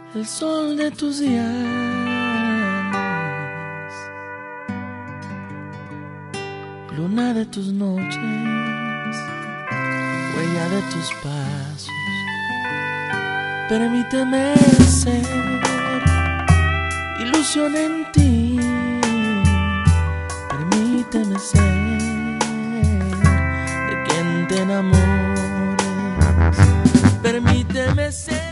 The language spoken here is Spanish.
el sol de tus días, luna de tus noches, huella de tus pasos. Permíteme ser ilusión en ti, permíteme ser de quien te enamores, permíteme ser